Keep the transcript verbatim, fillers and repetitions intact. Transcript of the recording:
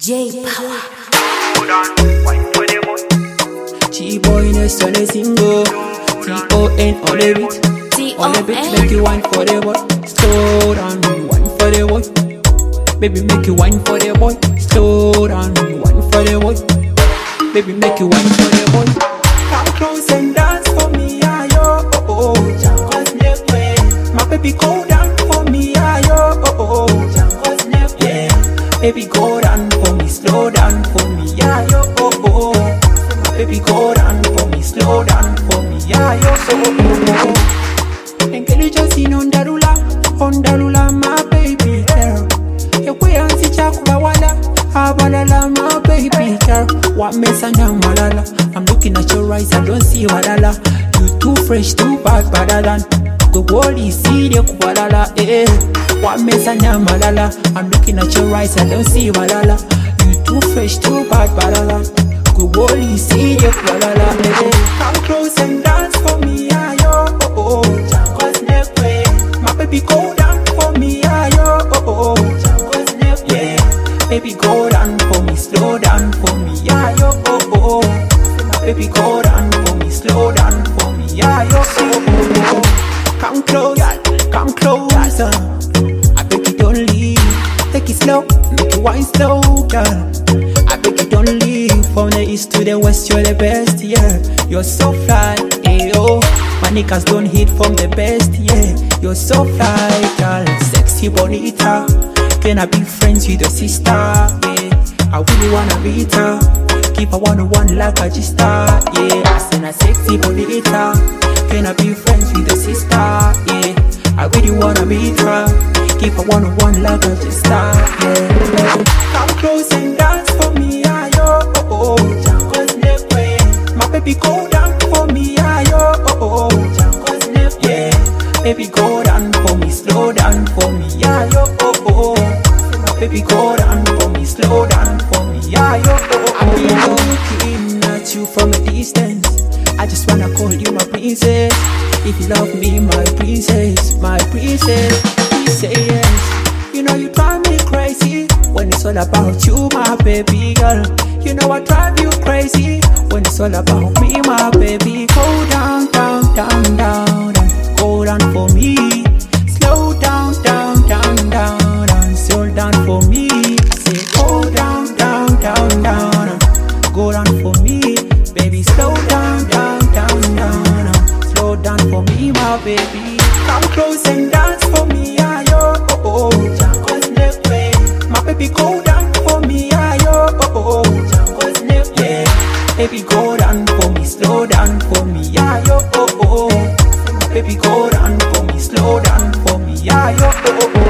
J Power. Hold on, wine for the boy. G-boy next on the single. T O N on the beat. T On O the beat, N. make you wine for the boy. Slow down, wine for the boy. Baby, make you wine for the boy. Slow down, wine for the boy. Baby, make you wine for the boy. Come close and dance for me, ah yo, oh oh. Jangos never. My baby, go down for me, ah yo, oh oh. Jangos never. Yeah. Baby, go down for me, slow down for me, yeah yo, oh oh. My baby, go down for me, slow down for me, yeah yo, oh oh. And can you just see on Darula, on Darula, my baby girl. You way and see Chakuba wala, Abalala, my baby girl. What mess and malala? I'm looking at your eyes, I don't see walala. You too fresh, too bad, badalan. The world is serious, walala, eh. What mess and malala? I'm looking at your eyes, I don't see walala. You too fresh, too bad, badalan. The world is serious, walala, eh. Come close and dance for me, ah yo, oh oh. Jangos never. My baby, go down for me, ah yo, oh oh. Jangos never. Yeah. Baby, go down for me, slow down for me, yeah yo, oh oh. My baby, go down for me, slow down for me, yeah yo, oh oh. Come close, come closer. I beg you don't leave. Take it slow, make it wine slow, girl. I beg you don't leave. From the east to the west, you're the best, yeah. You're so fly, ayo. My niggas don't hit from the best, yeah. You're so fly, girl. Sexy bonita. Can I be friends with your sister, yeah. I really wanna meet her. Keep her one-on-one like a G-star, yeah. I send a sexy bonita. Can I be friends with your sister, yeah. I really wanna meet her. Keep her one-on-one like a G-star, yeah. Come close and dance for me, ah yo, oh oh. Jangos never. My baby, go down for me, ah yo, oh oh. Jangos never. Yeah. Baby, go down for me, slow down for me, yeah yo, oh oh. My baby, go down for me, slow down for me, yeah yo, oh oh. I be looking at you from a distance. I just wanna call you my princess. If you love me, my princess, my princess, please say yes. You know you drive me crazy when it's all about you, my baby girl. You know I drive you crazy when it's all about me, my baby. Go down, down, down, down, and go down for me. Slow down, down, down, down, and slow down for me. Say go down, down, down, down, and go down for me, baby. Slow down, down, down, down, and slow down for me, my baby. Come close and dance for me, ah yo, oh oh. Jangos never. My baby, go down for me, ah yo, oh oh. Jangos never. Yeah. Baby, go down for me, slow down for me, yeah yo, oh oh. My baby, go down for me, slow down for me, yeah yo, oh oh.